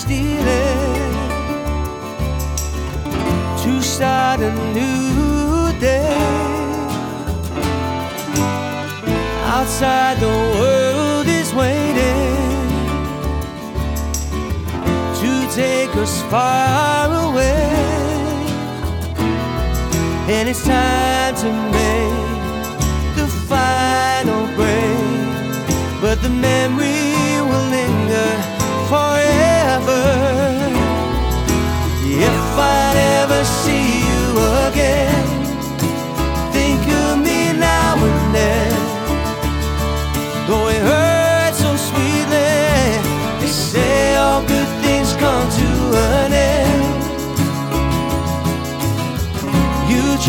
stealing to start a new day. Outside the world is waiting to take us far away, and it's time to make the final break, but the memory will linger forever. If I ever see you again,